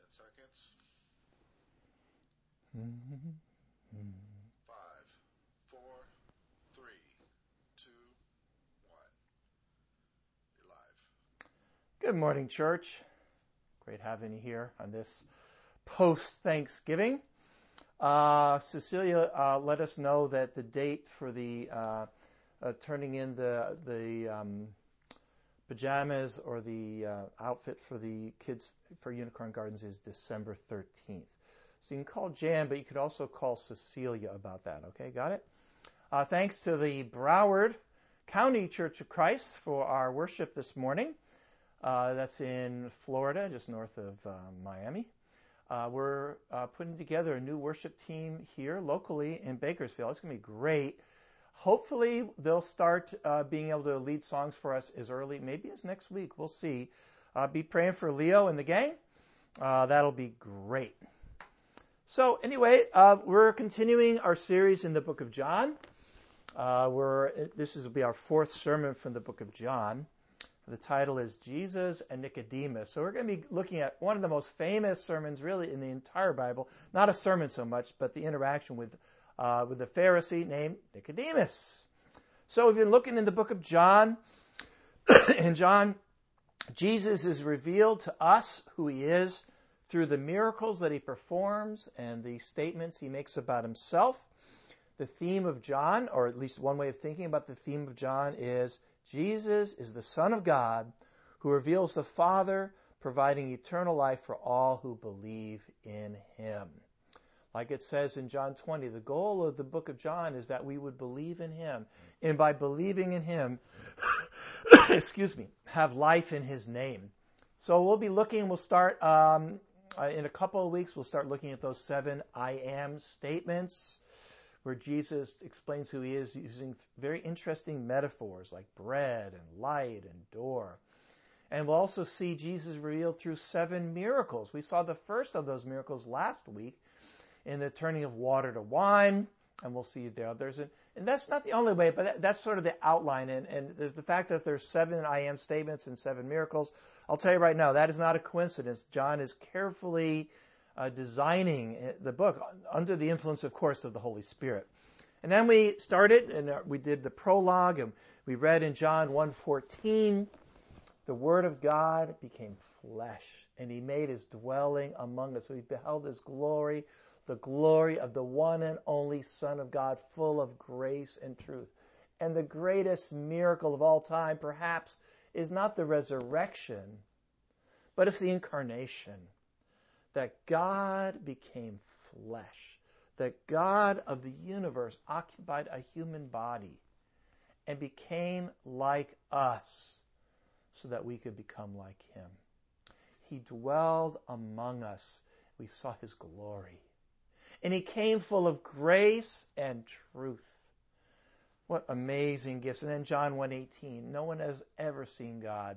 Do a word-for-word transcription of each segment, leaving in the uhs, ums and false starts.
seconds. Mm-hmm. Five, four, three, two, one. You're live. Good morning, church. Great having you here on this post-Thanksgiving. Uh, Cecilia uh, let us know that the date for the uh, uh, turning in the the um, pajamas or the uh, outfit for the kids for Unicorn Gardens is December thirteenth. So you can call Jan, but you could also call Cecilia about that. Okay, got it? Uh, thanks to the Broward County Church of Christ for our worship this morning. Uh, that's in Florida, just north of uh, Miami. Uh, we're uh, putting together a new worship team here locally in Bakersfield. It's going to be great. Hopefully, they'll start uh, being able to lead songs for us as early, maybe as next week. We'll see. Uh, be praying for Leo and the gang. Uh, that'll be great. So anyway, uh, we're continuing our series in the book of John. Uh, we're, this is, will be our fourth sermon from the book of John. The title is Jesus and Nicodemus. So we're going to be looking at one of the most famous sermons really in the entire Bible. Not a sermon so much, but the interaction with uh, with a Pharisee named Nicodemus. So we've been looking in the book of John. In John, Jesus is revealed to us who he is through the miracles that he performs and the statements he makes about himself. The theme of John, or at least one way of thinking about the theme of John, is Jesus is the Son of God who reveals the Father, providing eternal life for all who believe in him. Like it says in John twenty, the goal of the book of John is that we would believe in him. And by believing in him, excuse me, have life in his name. So we'll be looking, we'll start um, in a couple of weeks, we'll start looking at those seven I am statements, where Jesus explains who he is using very interesting metaphors like bread and light and door. And we'll also see Jesus revealed through seven miracles. We saw the first of those miracles last week in the turning of water to wine, and we'll see the others. And, and that's not the only way, but that, that's sort of the outline. And, and there's the fact that there's seven I am statements and seven miracles. I'll tell you right now, that is not a coincidence. John is carefully Uh, designing the book under the influence, of course, of the Holy Spirit. And then we started, and we did the prologue, and we read in John one fourteen, the Word of God became flesh, and he made his dwelling among us. So we beheld his glory, the glory of the one and only Son of God, full of grace and truth. And the greatest miracle of all time, perhaps, is not the resurrection, but it's the incarnation. That God became flesh, that God of the universe occupied a human body and became like us so that we could become like him. He dwelled among us. We saw his glory. And he came full of grace and truth. What amazing gifts. And then John one eighteen, no one has ever seen God.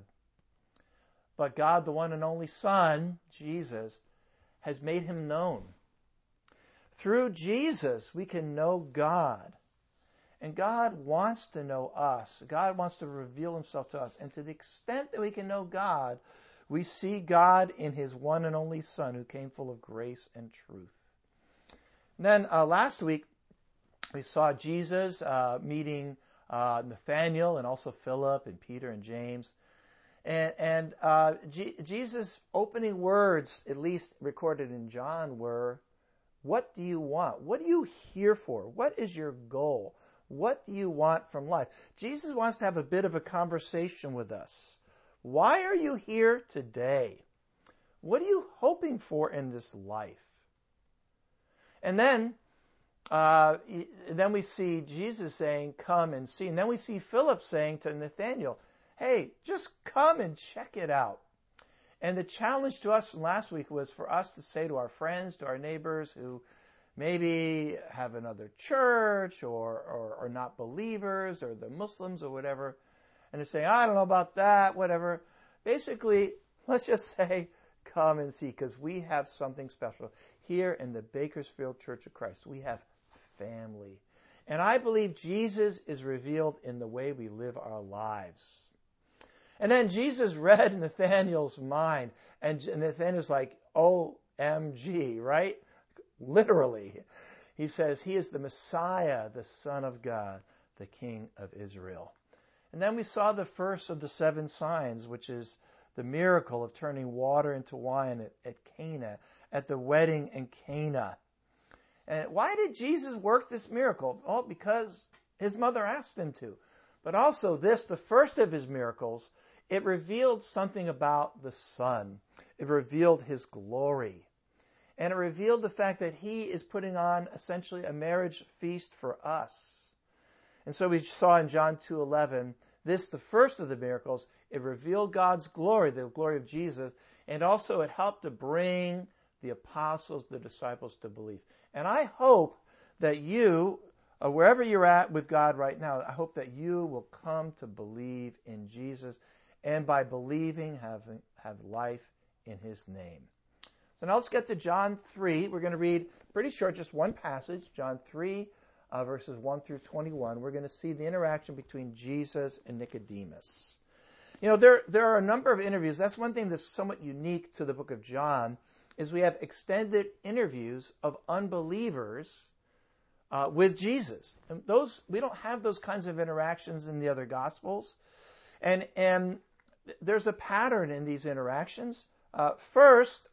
But God, the one and only Son, Jesus, has made him known. Through Jesus, we can know God. And God wants to know us. God wants to reveal himself to us. And to the extent that we can know God, we see God in his one and only Son who came full of grace and truth. And then uh, last week, we saw Jesus uh, meeting uh, Nathanael and also Philip and Peter and James. And, and uh, G- Jesus' opening words, at least recorded in John, were, what do you want? What are you here for? What is your goal? What do you want from life? Jesus wants to have a bit of a conversation with us. Why are you here today? What are you hoping for in this life? And then, uh, then we see Jesus saying, come and see. And then we see Philip saying to Nathanael, hey, just come and check it out. And the challenge to us from last week was for us to say to our friends, to our neighbors who maybe have another church or, or, or not believers or the Muslims or whatever, and to say, I don't know about that, whatever. Basically, let's just say, come and see, because we have something special. Here in the Bakersfield Church of Christ, we have family. And I believe Jesus is revealed in the way we live our lives. And then Jesus read Nathanael's mind, and Nathanael's like, oh, M G, right? Literally. He says he is the Messiah, the Son of God, the King of Israel. And then we saw the first of the seven signs, which is the miracle of turning water into wine at, at Cana, at the wedding in Cana. And why did Jesus work this miracle? Well, because his mother asked him to. But also this, the first of his miracles, it revealed something about the Son. It revealed his glory. And it revealed the fact that he is putting on essentially a marriage feast for us. And so we saw in John two eleven, this, the first of the miracles, it revealed God's glory, the glory of Jesus, and also it helped to bring the apostles, the disciples to belief. And I hope that you, uh, wherever you're at with God right now, I hope that you will come to believe in Jesus, and by believing have, have life in his name. So now let's get to John three. We're going to read pretty short, just one passage, John three, uh, verses one through twenty-one. We're going to see the interaction between Jesus and Nicodemus. You know, there, there are a number of interviews. That's one thing that's somewhat unique to the book of John, is we have extended interviews of unbelievers uh, with Jesus. And those, we don't have those kinds of interactions in the other Gospels. And, and there's a pattern in these interactions. Uh, first,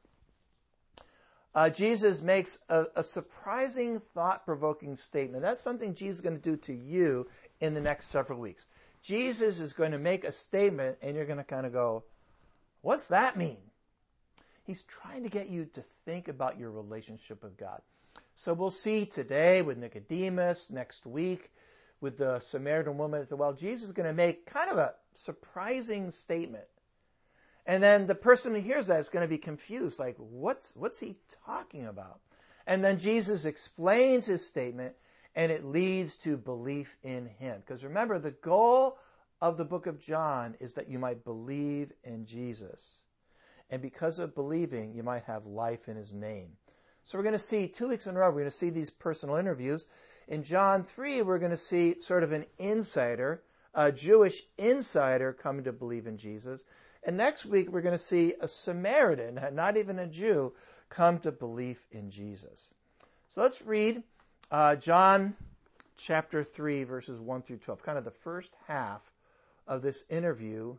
Uh, Jesus makes a, a surprising, thought-provoking statement. That's something Jesus is going to do to you in the next several weeks. Jesus is going to make a statement, and you're going to kind of go, what's that mean? He's trying to get you to think about your relationship with God. So we'll see today with Nicodemus, next week with the Samaritan woman at the well. Jesus is going to make kind of a surprising statement. And then the person who hears that is going to be confused, like, what's what's he talking about? And then Jesus explains his statement, and it leads to belief in him. Because remember, the goal of the book of John is that you might believe in Jesus. And because of believing, you might have life in his name. So we're going to see, two weeks in a row, we're going to see these personal interviews. In John three, we're going to see sort of an insider, a Jewish insider coming to believe in Jesus. And next week, we're going to see a Samaritan, not even a Jew, come to belief in Jesus. So let's read uh, John chapter three, verses one through twelve, kind of the first half of this interview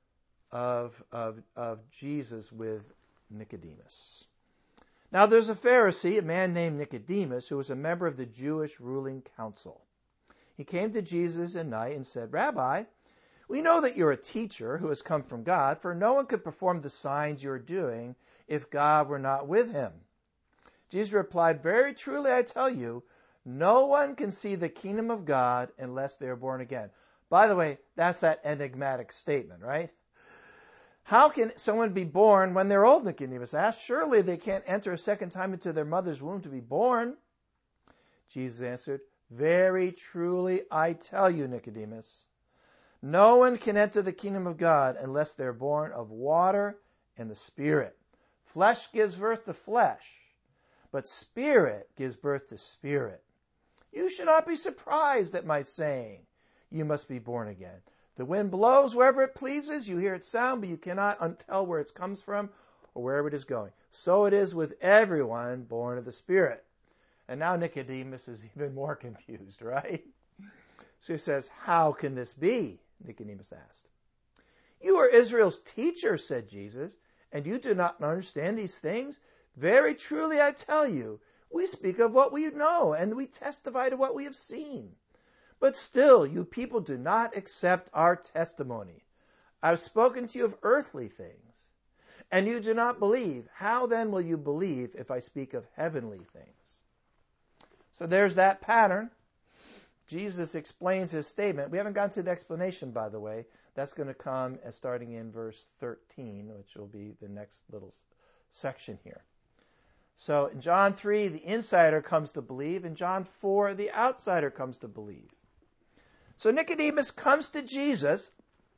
of, of, of Jesus with Nicodemus. Now there's a Pharisee, a man named Nicodemus, who was a member of the Jewish ruling council. He came to Jesus at night and said, Rabbi, we know that you're a teacher who has come from God, for no one could perform the signs you're doing if God were not with him. Jesus replied, very truly I tell you, no one can see the kingdom of God unless they are born again. By the way, that's that enigmatic statement, right? How can someone be born when they're old, Nicodemus asked? Surely they can't enter a second time into their mother's womb to be born. Jesus answered, very truly I tell you, Nicodemus, no one can enter the kingdom of God unless they're born of water and the Spirit. Flesh gives birth to flesh, but Spirit gives birth to spirit. You should not be surprised at my saying, you must be born again. The wind blows wherever it pleases. You hear its sound, but you cannot tell where it comes from or wherever it is going. So it is with everyone born of the Spirit. And now Nicodemus is even more confused, right? So he says, how can this be? Nicodemus asked. You are Israel's teacher, said Jesus, and you do not understand these things? Very truly I tell you, we speak of what we know, and we testify to what we have seen. But still, you people do not accept our testimony. I've spoken to you of earthly things, and you do not believe. How then will you believe if I speak of heavenly things? So there's that pattern. Jesus explains his statement. We haven't gotten to the explanation, by the way. That's going to come as starting in verse thirteen, which will be the next little section here. So in John three, the insider comes to believe. In John four, the outsider comes to believe. So Nicodemus comes to Jesus,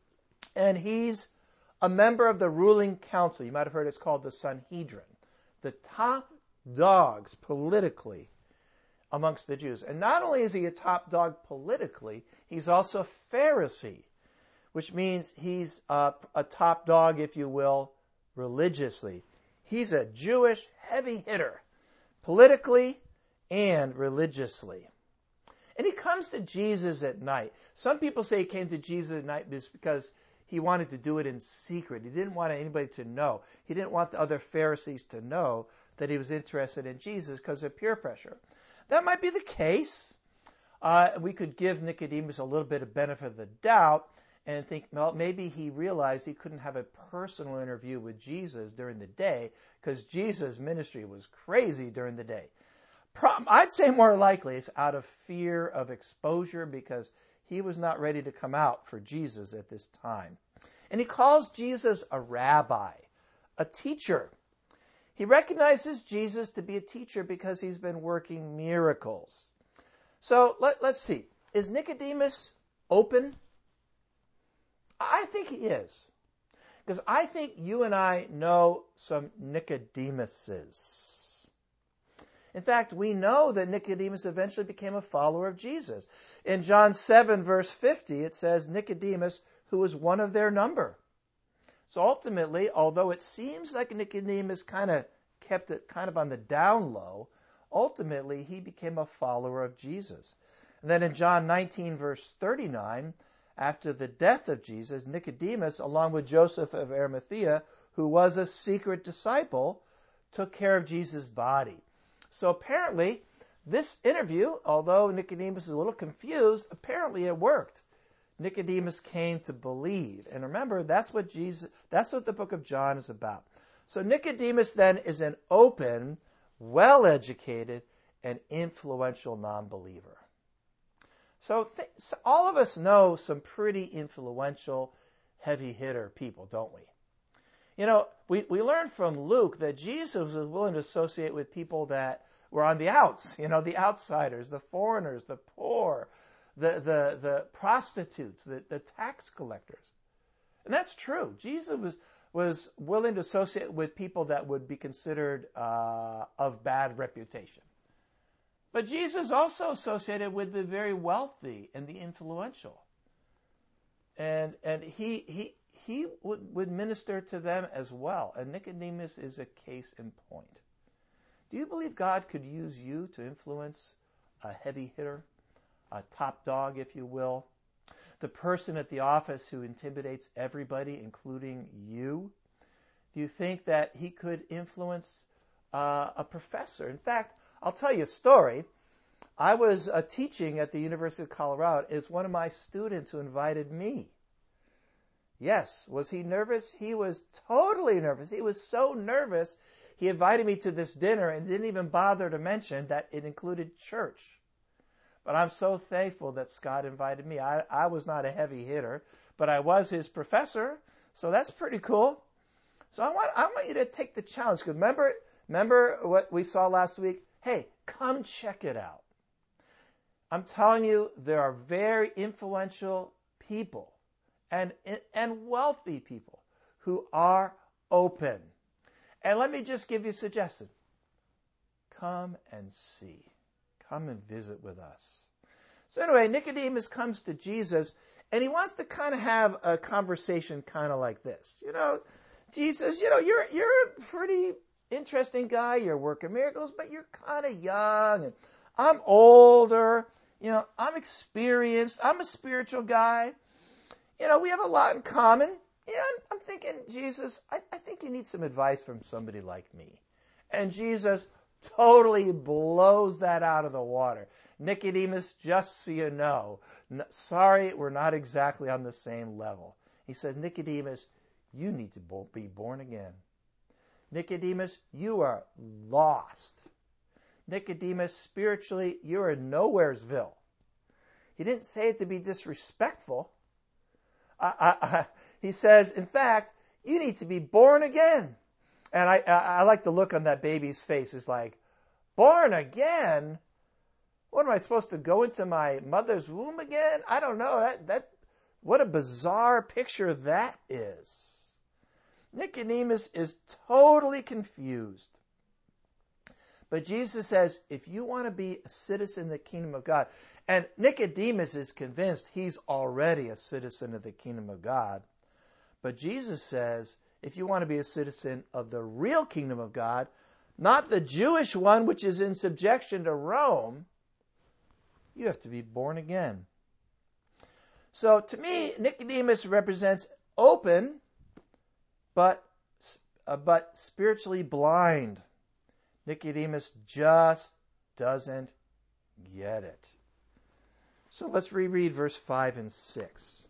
and he's a member of the ruling council. You might have heard it's called the Sanhedrin, the top dogs politically amongst the Jews. And not only is he a top dog politically, he's also a Pharisee, which means he's a, a top dog, if you will, religiously. He's a Jewish heavy hitter, politically and religiously. And he comes to Jesus at night. Some people say he came to Jesus at night because he wanted to do it in secret. He didn't want anybody to know. He didn't want the other Pharisees to know that he was interested in Jesus because of peer pressure. That might be the case. Uh, we could give Nicodemus a little bit of benefit of the doubt and think, well, maybe he realized he couldn't have a personal interview with Jesus during the day because Jesus' ministry was crazy during the day. Pro- I'd say more likely it's out of fear of exposure because he was not ready to come out for Jesus at this time. And he calls Jesus a rabbi, a teacher. He recognizes Jesus to be a teacher because he's been working miracles. So let, let's see. Is Nicodemus open? I think he is. Because I think you and I know some Nicodemuses. In fact, we know that Nicodemus eventually became a follower of Jesus. In John seven, verse fifty, it says, Nicodemus, who was one of their number. So ultimately, although it seems like Nicodemus kind of kept it kind of on the down low, ultimately he became a follower of Jesus. And then in John nineteen, verse thirty-nine, after the death of Jesus, Nicodemus, along with Joseph of Arimathea, who was a secret disciple, took care of Jesus' body. So apparently, this interview, although Nicodemus was a little confused, apparently it worked. Nicodemus came to believe. And remember, that's what Jesus, that's what the book of John is about. So Nicodemus then is an open, well-educated, and influential non-believer. So, th- so all of us know some pretty influential, heavy-hitter people, don't we? You know, we, we learned from Luke that Jesus was willing to associate with people that were on the outs, you know, the outsiders, the foreigners, the poor, the the, the prostitutes, the, the tax collectors. And that's true. Jesus was, was willing to associate with people that would be considered uh, of bad reputation. But Jesus also associated with the very wealthy and the influential. And and he he he would, would minister to them as well. And Nicodemus is a case in point. Do you believe God could use you to influence a heavy hitter, a top dog, if you will, the person at the office who intimidates everybody, including you? Do you think that he could influence uh, a professor? In fact, I'll tell you a story. I was uh, teaching at the University of Colorado. It's one of my students who invited me. Yes. Was he nervous? He was totally nervous. He was so nervous, he invited me to this dinner and didn't even bother to mention that it included church. But I'm so thankful that Scott invited me. I, I was not a heavy hitter, but I was his professor, so that's pretty cool. So I want I want you to take the challenge. Because remember, remember what we saw last week? Hey, come check it out. I'm telling you, there are very influential people and and wealthy people who are open. And let me just give you a suggestion. Come and see. Come and visit with us. So anyway, Nicodemus comes to Jesus, and he wants to kind of have a conversation kind of like this. You know, Jesus, you know, you're you're a pretty interesting guy. You're working miracles, but you're kind of young, and I'm older. You know, I'm experienced. I'm a spiritual guy. You know, we have a lot in common. Yeah, I'm, I'm thinking, Jesus, I, I think you need some advice from somebody like me. And Jesus totally blows that out of the water. Nicodemus, just so you know, n- sorry, we're not exactly on the same level. He says, Nicodemus, you need to bo- be born again. Nicodemus, you are lost. Nicodemus, spiritually, you're in Nowheresville. He didn't say it to be disrespectful. I, I, I, he says, in fact, you need to be born again. And I, I, I like the look on that baby's face. It's like, born again? What am I supposed to go into my mother's womb again? I don't know. That that what a bizarre picture that is. Nicodemus is totally confused. But Jesus says, if you want to be a citizen of the kingdom of God, and Nicodemus is convinced he's already a citizen of the kingdom of God, but Jesus says, if you want to be a citizen of the real kingdom of God, not the Jewish one which is in subjection to Rome, you have to be born again. So to me, Nicodemus represents open, but, uh, but spiritually blind. Nicodemus just doesn't get it. So let's reread verse five and six.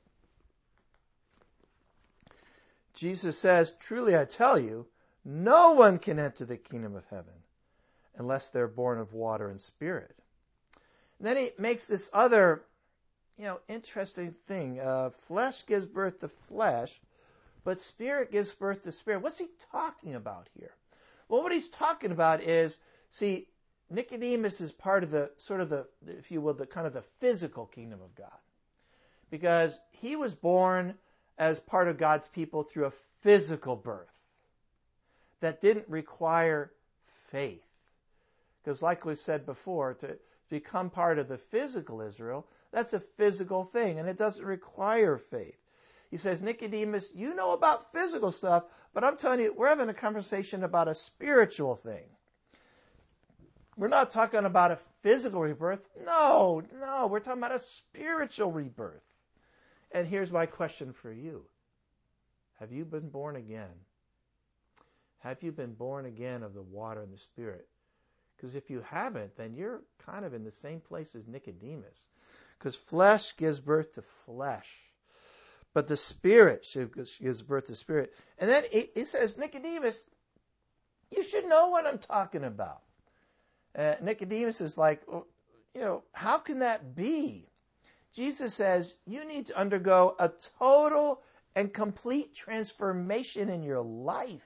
Jesus says, "Truly I tell you, no one can enter the kingdom of heaven unless they're born of water and spirit." And then he makes this other, you know, interesting thing. Uh, flesh gives birth to flesh, but spirit gives birth to spirit. What's he talking about here? Well, what he's talking about is, see, Nicodemus is part of the, sort of the, if you will, the kind of the physical kingdom of God. Because he was born as part of God's people through a physical birth that didn't require faith. Because like we said before, to become part of the physical Israel, that's a physical thing, and it doesn't require faith. He says, Nicodemus, you know about physical stuff, but I'm telling you, we're having a conversation about a spiritual thing. We're not talking about a physical rebirth. No, no, we're talking about a spiritual rebirth. And here's my question for you. Have you been born again? Have you been born again of the water and the Spirit? Because if you haven't, then you're kind of in the same place as Nicodemus. Because flesh gives birth to flesh. But the Spirit gives birth to Spirit. And then he says, Nicodemus, you should know what I'm talking about. Uh, Nicodemus is like, well, you know, how can that be? Jesus says, you need to undergo a total and complete transformation in your life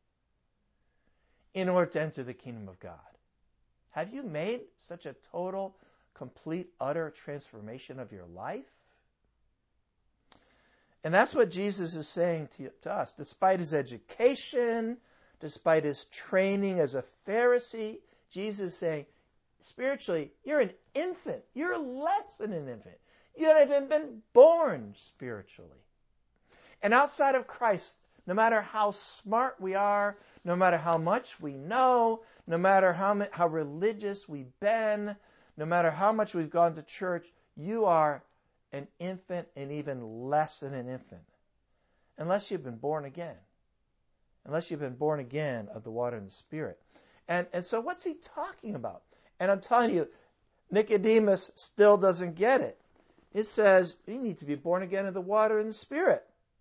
in order to enter the kingdom of God. Have you made such a total, complete, utter transformation of your life? And that's what Jesus is saying to, to us. Despite his education, despite his training as a Pharisee, Jesus is saying, spiritually, you're an infant. You're less than an infant. You haven't even been born spiritually. And outside of Christ, no matter how smart we are, no matter how much we know, no matter how how religious we've been, no matter how much we've gone to church, you are an infant and even less than an infant. Unless you've been born again. Unless you've been born again of the water and the Spirit. And, and so what's he talking about? And I'm telling you, Nicodemus still doesn't get it. It says, you need to be born again of the water and the Spirit.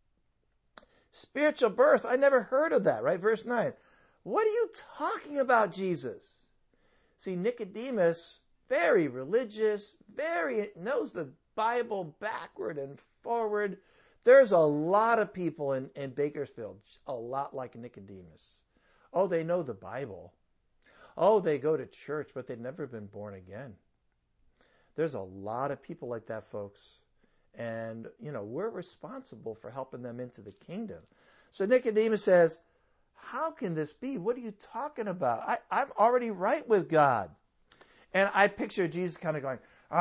Spiritual birth, I never heard of that, right? Verse nine. What are you talking about, Jesus? See, Nicodemus, very religious, very knows the Bible backward and forward. There's a lot of people in, in Bakersfield, a lot like Nicodemus. Oh, they know the Bible. Oh, they go to church, but they've never been born again. There's a lot of people like that, folks. And, you know, we're responsible for helping them into the kingdom. So Nicodemus says, how can this be? What are you talking about? I, I'm already right with God. And I picture Jesus kind of going,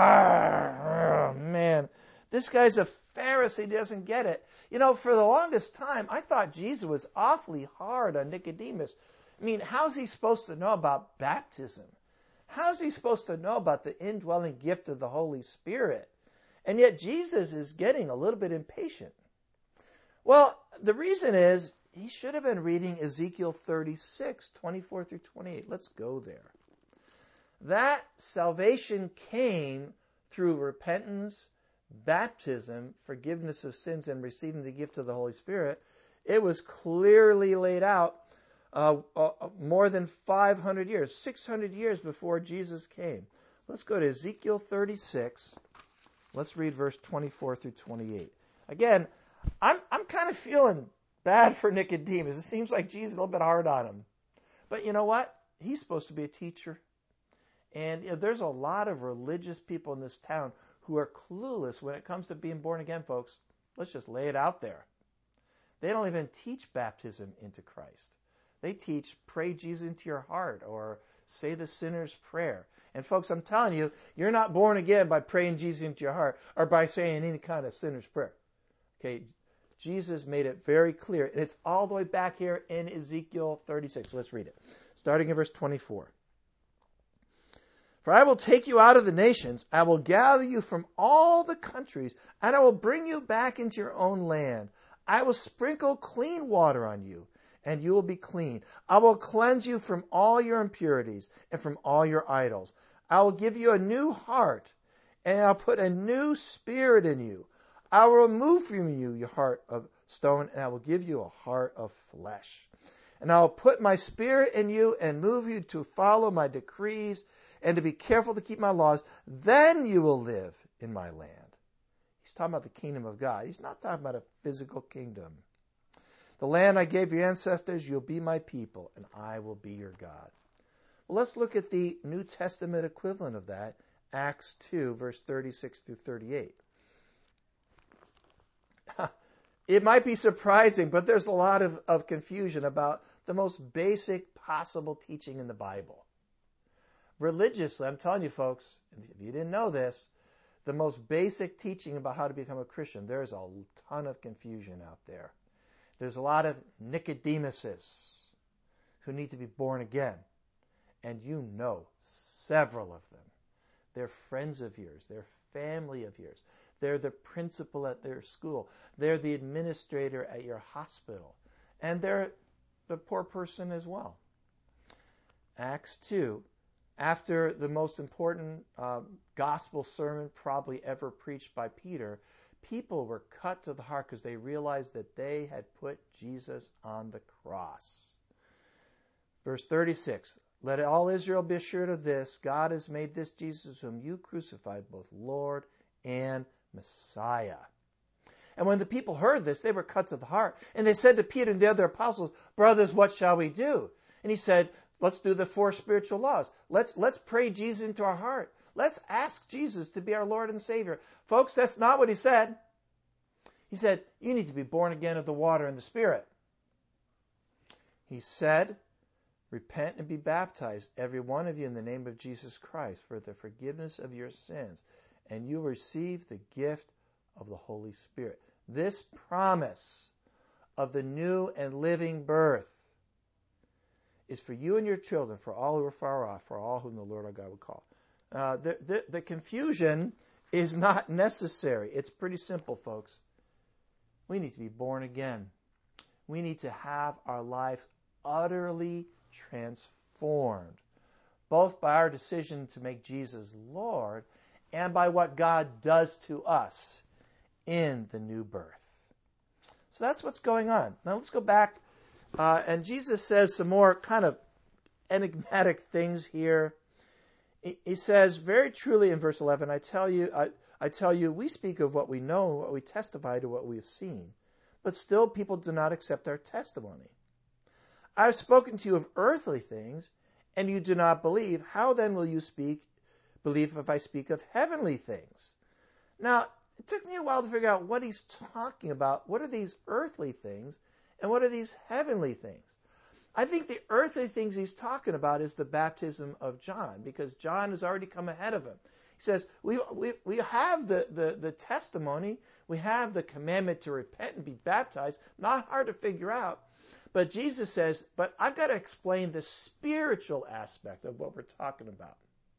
oh, man, this guy's a Pharisee, he doesn't get it. You know, for the longest time, I thought Jesus was awfully hard on Nicodemus. I mean, how's he supposed to know about baptism? How's he supposed to know about the indwelling gift of the Holy Spirit? And yet Jesus is getting a little bit impatient. Well, the reason is he should have been reading Ezekiel thirty-six, twenty-four through twenty-eight. Let's go there. That salvation came through repentance, baptism, forgiveness of sins, and receiving the gift of the Holy Spirit. It was clearly laid out uh, uh, more than five hundred years, six hundred years before Jesus came. Let's go to Ezekiel thirty-six. Let's read verse twenty-four through twenty-eight. Again, I'm I'm kind of feeling bad for Nicodemus. It seems like Jesus is a little bit hard on him. But you know what? He's supposed to be a teacher. And you know, there's a lot of religious people in this town who are clueless when it comes to being born again, folks. Let's just lay it out there. They don't even teach baptism into Christ. They teach pray Jesus into your heart or say the sinner's prayer. And folks, I'm telling you, you're not born again by praying Jesus into your heart or by saying any kind of sinner's prayer. Okay, Jesus made it very clear. And it's all the way back here in Ezekiel thirty-six. Let's read it. Starting in verse twenty-four. For I will take you out of the nations, I will gather you from all the countries, and I will bring you back into your own land. I will sprinkle clean water on you, and you will be clean. I will cleanse you from all your impurities and from all your idols. I will give you a new heart, and I'll put a new spirit in you. I will remove from you your heart of stone, and I will give you a heart of flesh. And I will put my spirit in you and move you to follow my decrees and to be careful to keep my laws. Then you will live in my land. He's talking about the kingdom of God. He's not talking about a physical kingdom. The land I gave your ancestors, you'll be my people, and I will be your God. Well, let's look at the New Testament equivalent of that, Acts two, verse thirty-six through thirty-eight. It might be surprising, but there's a lot of, of confusion about the most basic possible teaching in the Bible. Religiously, I'm telling you folks, if you didn't know this, the most basic teaching about how to become a Christian, there's a ton of confusion out there. There's a lot of Nicodemuses who need to be born again. And you know several of them. They're friends of yours. They're family of yours. They're the principal at their school. They're the administrator at your hospital. And they're the poor person as well. Acts two, after the most important uh, gospel sermon probably ever preached by Peter, people were cut to the heart because they realized that they had put Jesus on the cross. Verse thirty-six, let all Israel be assured of this, God has made this Jesus whom you crucified both Lord and Messiah. And when the people heard this, they were cut to the heart. And they said to Peter and the other apostles, brothers, what shall we do? And he said, let's do the four spiritual laws. Let's, let's pray Jesus into our heart. Let's ask Jesus to be our Lord and Savior. Folks, that's not what he said. He said, you need to be born again of the water and the Spirit. He said, repent and be baptized, every one of you, in the name of Jesus Christ, for the forgiveness of your sins, and you will receive the gift of the Holy Spirit. This promise of the new and living birth is for you and your children, for all who are far off, for all whom the Lord our God will call. Uh, the, the, the confusion is not necessary. It's pretty simple, folks. We need to be born again. We need to have our life utterly transformed, both by our decision to make Jesus Lord and by what God does to us in the new birth. So that's what's going on. Now let's go back, uh, and Jesus says some more kind of enigmatic things here. He, he says, very truly in verse eleven, I tell you, I, I tell you, we speak of what we know, what we testify to what we have seen, but still people do not accept our testimony. I have spoken to you of earthly things, and you do not believe. How then will you speak, believe if I speak of heavenly things? Now, it took me a while to figure out what he's talking about. What are these earthly things, and what are these heavenly things? I think the earthly things he's talking about is the baptism of John, because John has already come ahead of him. He says, we we, we have the, the, the testimony, we have the commandment to repent and be baptized, not hard to figure out. But Jesus says, but I've got to explain the spiritual aspect of what we're talking about.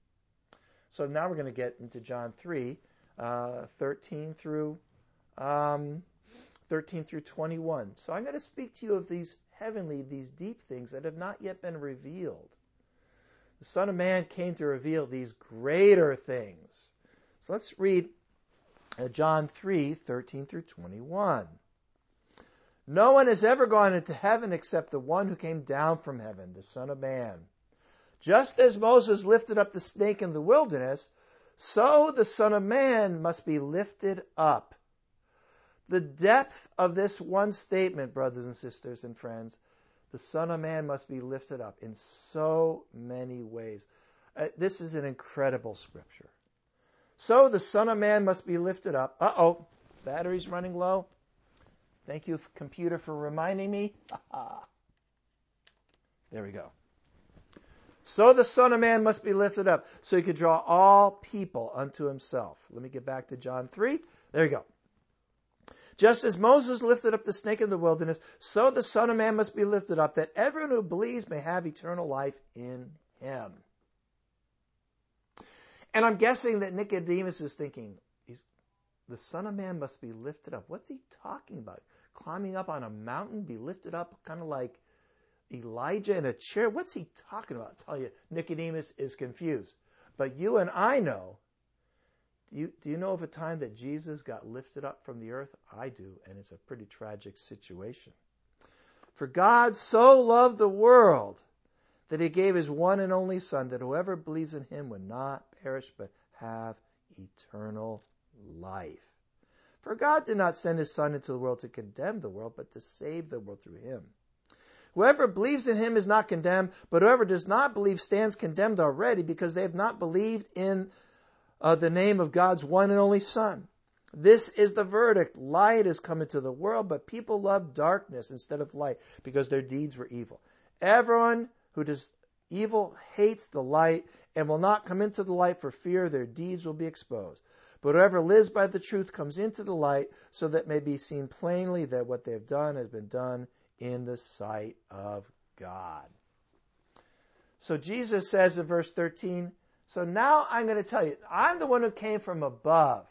So now we're going to get into John three, uh, thirteen through um, thirteen through twenty-one. So I'm going to speak to you of these heavenly, these deep things that have not yet been revealed. The Son of Man came to reveal these greater things. So let's read uh, John three, thirteen through twenty-one. No one has ever gone into heaven except the one who came down from heaven, the Son of Man. Just as Moses lifted up the snake in the wilderness, so the Son of Man must be lifted up. The depth of this one statement, brothers and sisters and friends, the Son of Man must be lifted up in so many ways. Uh, this is an incredible scripture. So the Son of Man must be lifted up. Uh-oh, battery's running low. Thank you, computer, for reminding me. There we go. So the Son of Man must be lifted up, so he could draw all people unto himself. Let me get back to John three. There you go. Just as Moses lifted up the snake in the wilderness, so the Son of Man must be lifted up, that everyone who believes may have eternal life in him. And I'm guessing that Nicodemus is thinking, he's, the Son of Man must be lifted up. What's he talking about? Climbing up on a mountain, be lifted up, kind of like Elijah in a chair? What's he talking about? I tell you, Nicodemus is confused. But you and I know. Do you, do you know of a time that Jesus got lifted up from the earth? I do, and it's a pretty tragic situation. For God so loved the world that he gave his one and only Son, that whoever believes in him would not perish but have eternal life. For God did not send his Son into the world to condemn the world, but to save the world through him. Whoever believes in him is not condemned, but whoever does not believe stands condemned already, because they have not believed in uh, the name of God's one and only Son. This is the verdict. Light has come into the world, but people love darkness instead of light, because their deeds were evil. Everyone who does evil hates the light and will not come into the light for fear their deeds will be exposed. But whoever lives by the truth comes into the light, so that it may be seen plainly that what they have done has been done in the sight of God. So Jesus says in verse thirteen, so now I'm going to tell you, I'm the one who came from above.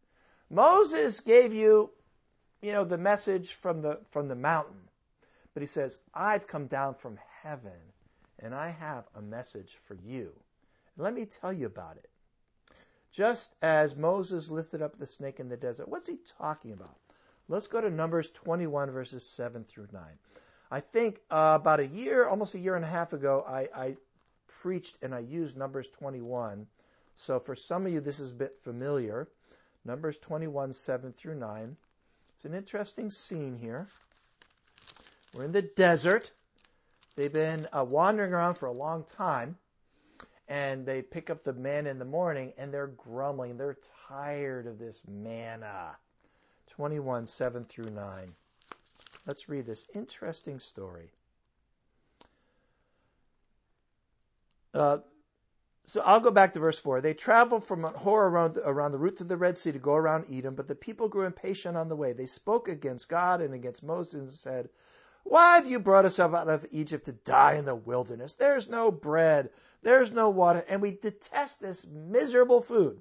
Moses gave you, you know, the message from the from the mountain. But he says, I've come down from heaven, and I have a message for you. Let me tell you about it. Just as Moses lifted up the snake in the desert, what's he talking about? Let's go to Numbers twenty-one, verses seven through nine. I think uh, about a year, almost a year and a half ago, I, I preached and I used Numbers twenty-one. So for some of you, this is a bit familiar. Numbers twenty-one, seven through nine. It's an interesting scene here. We're in the desert. They've been uh, wandering around for a long time. And they pick up the manna in the morning, and they're grumbling. They're tired of this manna. twenty-one, seven through nine. Let's read this interesting story. Uh, so I'll go back to verse four. They traveled from Hor around, around the route to the Red Sea to go around Edom, but the people grew impatient on the way. They spoke against God and against Moses and said, why have you brought us up out of Egypt to die in the wilderness? There's no bread, there's no water, and we detest this miserable food.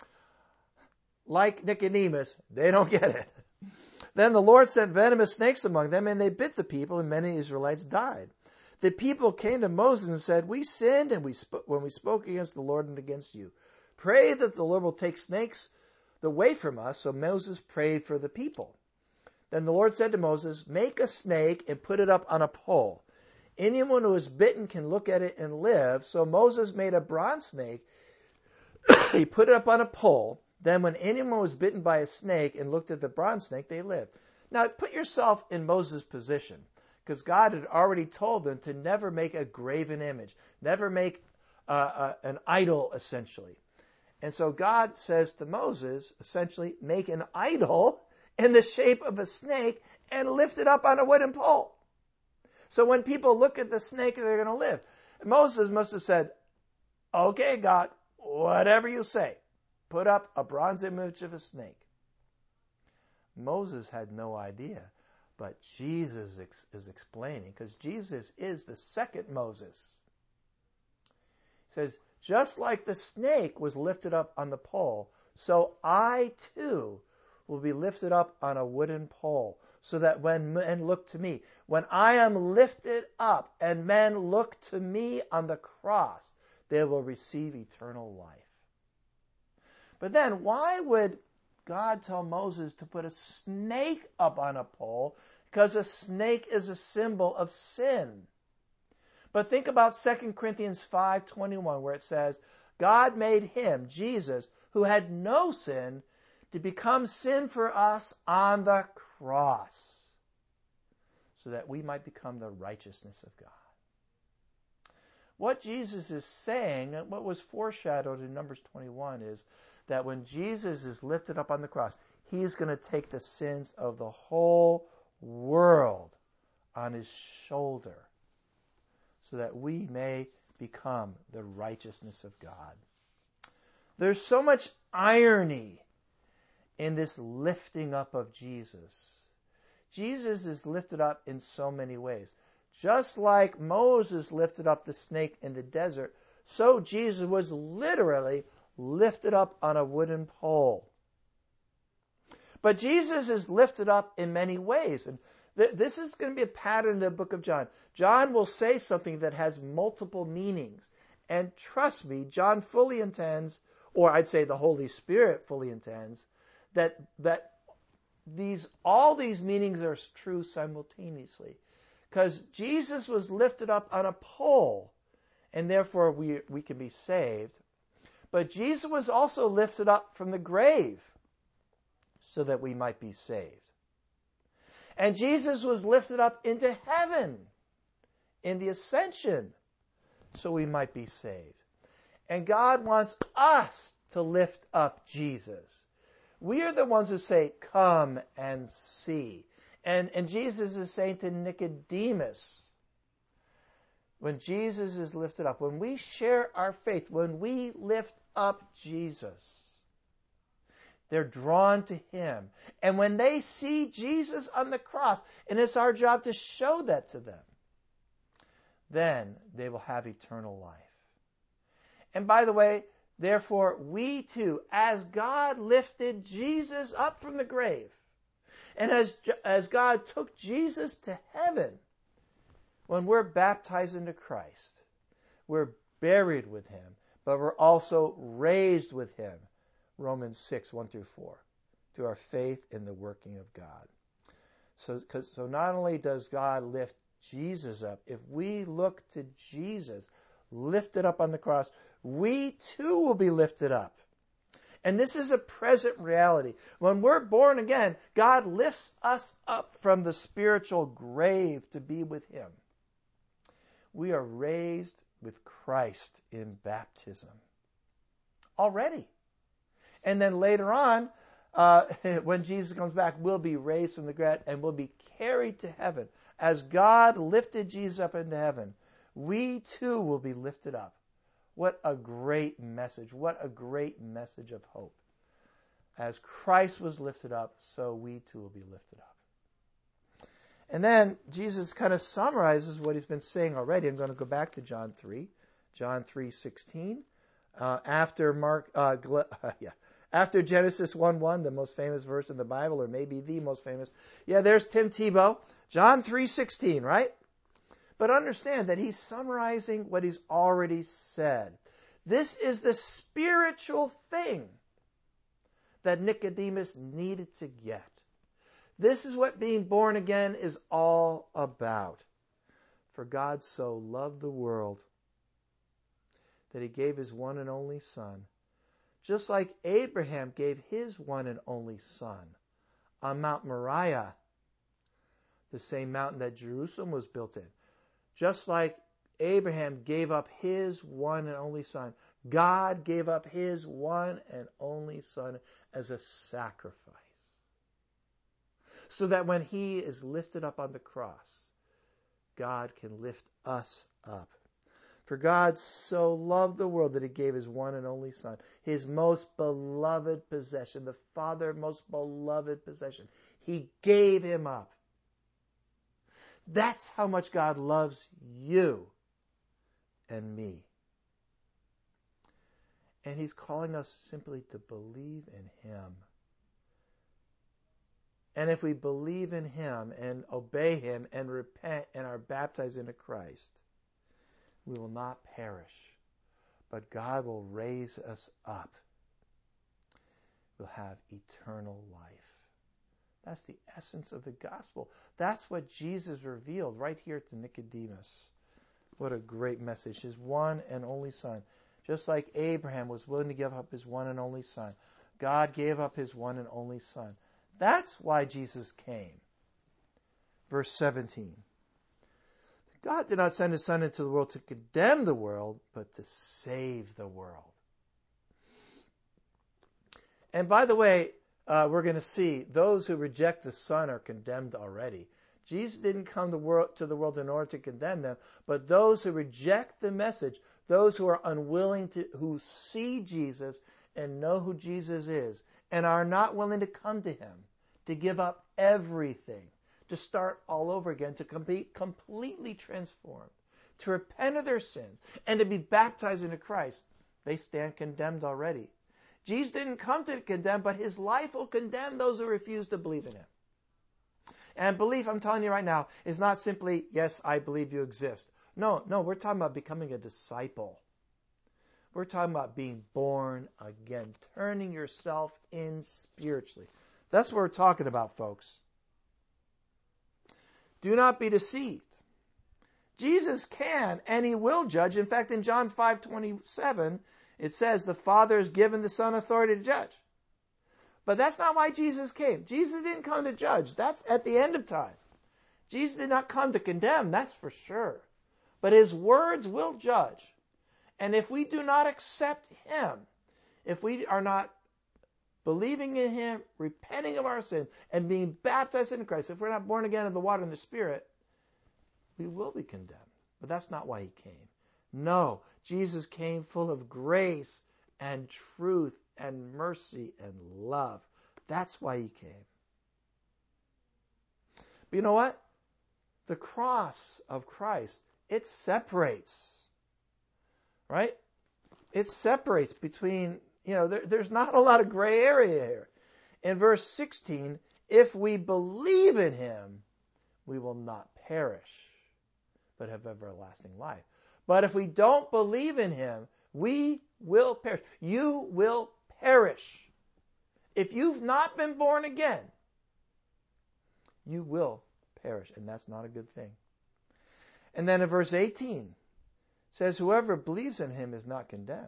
Like Nicodemus, they don't get it. Then the Lord sent venomous snakes among them, and they bit the people, and many Israelites died. The people came to Moses and said, we sinned and we sp- when we spoke against the Lord and against you. Pray that the Lord will take snakes away from us. So Moses prayed for the people. Then the Lord said to Moses, make a snake and put it up on a pole. Anyone who is bitten can look at it and live. So Moses made a bronze snake. He put it up on a pole. Then when anyone was bitten by a snake and looked at the bronze snake, they lived. Now put yourself in Moses' position, because God had already told them to never make a graven image, never make uh, uh, an idol, essentially. And so God says to Moses, essentially, make an idol in the shape of a snake and lift it up on a wooden pole. So when people look at the snake, they're going to live. Moses must have said, okay, God, whatever you say, put up a bronze image of a snake. Moses had no idea, but Jesus ex- is explaining, because Jesus is the second Moses. He says, just like the snake was lifted up on the pole, so I too will be lifted up on a wooden pole, so that when men look to me, when I am lifted up and men look to me on the cross, they will receive eternal life. But then why would God tell Moses to put a snake up on a pole? Because a snake is a symbol of sin. But think about Second Corinthians five twenty-one, where it says, God made him, Jesus, who had no sin, to become sin for us on the cross, so that we might become the righteousness of God. What Jesus is saying, and what was foreshadowed in Numbers twenty-one, is that when Jesus is lifted up on the cross, he's going to take the sins of the whole world on his shoulder, so that we may become the righteousness of God. There's so much irony in this lifting up of Jesus. Jesus is lifted up in so many ways. Just like Moses lifted up the snake in the desert, so Jesus was literally lifted up on a wooden pole. But Jesus is lifted up in many ways. And th- this is going to be a pattern in the book of John. John will say something that has multiple meanings. And trust me, John fully intends, or I'd say the Holy Spirit fully intends, that that these all these meanings are true simultaneously. Because Jesus was lifted up on a pole, and therefore we, we can be saved. But Jesus was also lifted up from the grave so that we might be saved. And Jesus was lifted up into heaven in the ascension so we might be saved. And God wants us to lift up Jesus. We are the ones who say, come and see. And, and Jesus is saying to Nicodemus, when Jesus is lifted up, when we share our faith, when we lift up Jesus, they're drawn to him. And when they see Jesus on the cross, and it's our job to show that to them, then they will have eternal life. And by the way, therefore, we too, as God lifted Jesus up from the grave, and as, as God took Jesus to heaven, when we're baptized into Christ, we're buried with him, but we're also raised with him. Romans six, one through four, through our faith in the working of God. So, cause, so not only does God lift Jesus up, if we look to Jesus lifted up on the cross, we too will be lifted up. And this is a present reality. When we're born again, God lifts us up from the spiritual grave to be with him. We are raised with Christ in baptism already. And then later on, uh, when Jesus comes back, we'll be raised from the grave and we'll be carried to heaven. As God lifted Jesus up into heaven, we too will be lifted up. What a great message. What a great message of hope. As Christ was lifted up, so we too will be lifted up. And then Jesus kind of summarizes what he's been saying already. I'm going to go back to John three, John three sixteen. Uh, after Mark, uh, yeah, after Genesis one one, the most famous verse in the Bible, or maybe the most famous. Yeah, there's Tim Tebow. John three sixteen, right? But understand that he's summarizing what he's already said. This is the spiritual thing that Nicodemus needed to get. This is what being born again is all about. For God so loved the world that he gave his one and only Son, just like Abraham gave his one and only son on Mount Moriah, the same mountain that Jerusalem was built in. Just like Abraham gave up his one and only son, God gave up his one and only son as a sacrifice. So that when he is lifted up on the cross, God can lift us up. For God so loved the world that he gave his one and only Son, his most beloved possession, the Father's most beloved possession. He gave him up. That's how much God loves you and me. And he's calling us simply to believe in him. And if we believe in him and obey him and repent and are baptized into Christ, we will not perish, but God will raise us up. We'll have eternal life. That's the essence of the gospel. That's what Jesus revealed right here to Nicodemus. What a great message. His one and only son. Just like Abraham was willing to give up his one and only son, God gave up his one and only son. That's why Jesus came. Verse seventeen. God did not send his Son into the world to condemn the world, but to save the world. And by the way, uh, we're going to see those who reject the Son are condemned already. Jesus didn't come to, world, to the world in order to condemn them, but those who reject the message, those who are unwilling to, who see Jesus and know who Jesus is and are not willing to come to him, to give up everything, to start all over again, to be completely transformed, to repent of their sins, and to be baptized into Christ, they stand condemned already. Jesus didn't come to condemn, but his life will condemn those who refuse to believe in him. And belief, I'm telling you right now, is not simply, yes, I believe you exist. No, no, we're talking about becoming a disciple. We're talking about being born again, turning yourself in spiritually. That's what we're talking about, folks. Do not be deceived. Jesus can and he will judge. In fact, in John five twenty-seven, it says the Father has given the Son authority to judge. But that's not why Jesus came. Jesus didn't come to judge. That's at the end of time. Jesus did not come to condemn, that's for sure. But his words will judge. And if we do not accept him, if we are not believing in him, repenting of our sins, and being baptized in Christ, if we're not born again of the water and the Spirit, we will be condemned. But that's not why he came. No, Jesus came full of grace and truth and mercy and love. That's why he came. But you know what? The cross of Christ, it separates. Right? It separates between, you know, there, there's not a lot of gray area here. In verse sixteen, if we believe in him, we will not perish, but have everlasting life. But if we don't believe in him, we will perish. You will perish. If you've not been born again, you will perish. And that's not a good thing. And then in verse eighteen, it says, whoever believes in him is not condemned.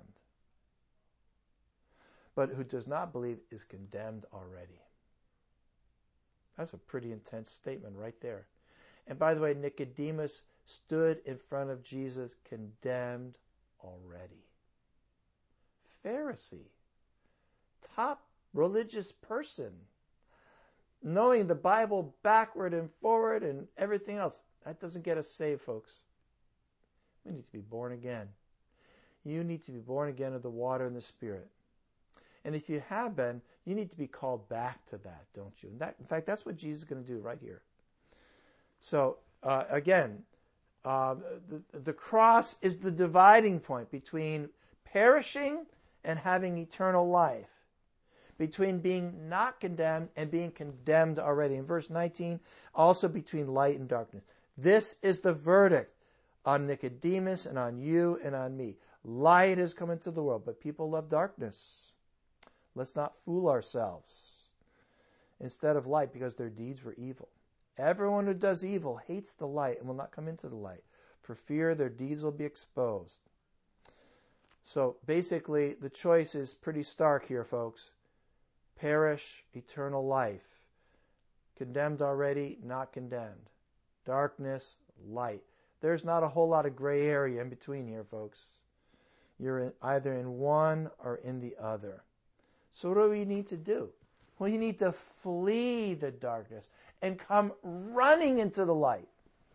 But who does not believe is condemned already. That's a pretty intense statement right there. And by the way, Nicodemus stood in front of Jesus condemned already. Pharisee, top religious person, knowing the Bible backward and forward and everything else. That doesn't get us saved, folks. We need to be born again. You need to be born again of the water and the Spirit. And if you have been, you need to be called back to that, don't you? And that, in fact, that's what Jesus is going to do right here. So, uh, again, uh, the, the cross is the dividing point between perishing and having eternal life, between being not condemned and being condemned already. In verse nineteen, also between light and darkness. This is the verdict on Nicodemus and on you and on me. Light has come into the world, but people love darkness. Let's not fool ourselves. Instead of light, because their deeds were evil. Everyone who does evil hates the light and will not come into the light, for fear their deeds will be exposed. So basically, the choice is pretty stark here, folks. Perish, eternal life. Condemned already, not condemned. Darkness, light. There's not a whole lot of gray area in between here, folks. You're in, either in one or in the other. So what do we need to do? Well, you need to flee the darkness and come running into the light.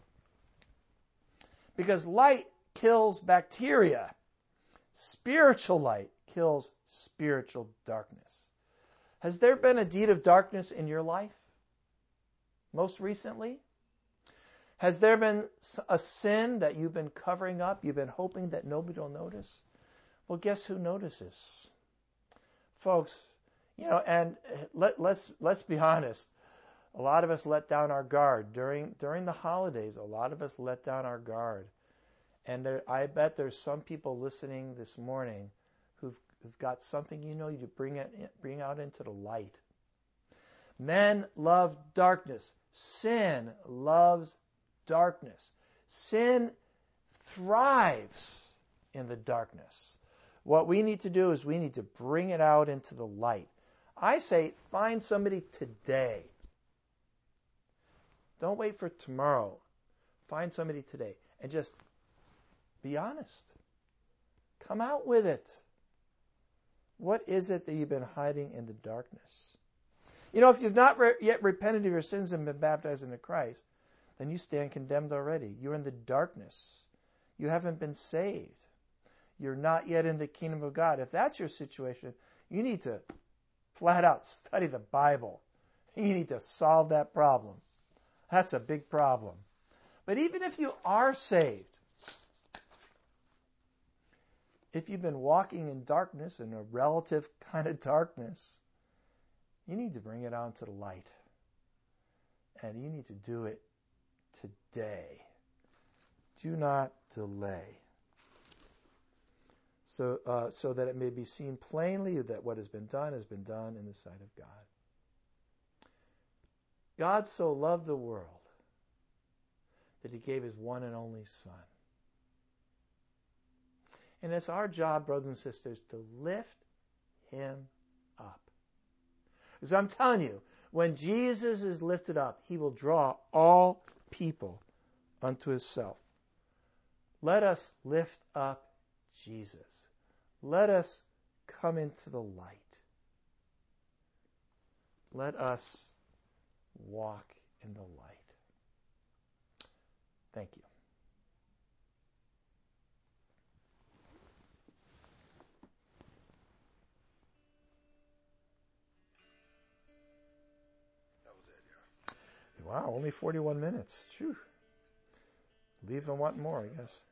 Because light kills bacteria. Spiritual light kills spiritual darkness. Has there been a deed of darkness in your life? Most recently? Has there been a sin that you've been covering up, you've been hoping that nobody will notice? Well, guess who notices? Folks, you know, and let, let's let's be honest. A lot of us let down our guard. During during the holidays, a lot of us let down our guard. And there, I bet there's some people listening this morning who've, who've got something you know you bring it bring out into the light. Men love darkness. Sin loves darkness. Sin thrives in the darkness. What we need to do is we need to bring it out into the light. I say find somebody today. Don't wait for tomorrow. Find somebody today and just be honest. Come out with it. What is it that you've been hiding in the darkness? You know, if you've not re- yet repented of your sins and been baptized into Christ, then you stand condemned already. You're in the darkness. You haven't been saved. You're not yet in the kingdom of God. If that's your situation, You need to flat out study the Bible. You need to solve that problem. That's a big problem. But even if you are saved, if you've been walking in darkness, in a relative kind of darkness, you need to bring it out to the light. And you need to do it today. Do not delay. So, uh, so that it may be seen plainly that what has been done has been done in the sight of God. God so loved the world that he gave his one and only Son. And it's our job, brothers and sisters, to lift him up. Because I'm telling you, when Jesus is lifted up, he will draw all people unto himself. Let us lift up Jesus. Let us come into the light. Let us walk in the light. Thank you. That was it, yeah. Wow, only forty-one minutes. Phew. Leave them wanting more, I guess.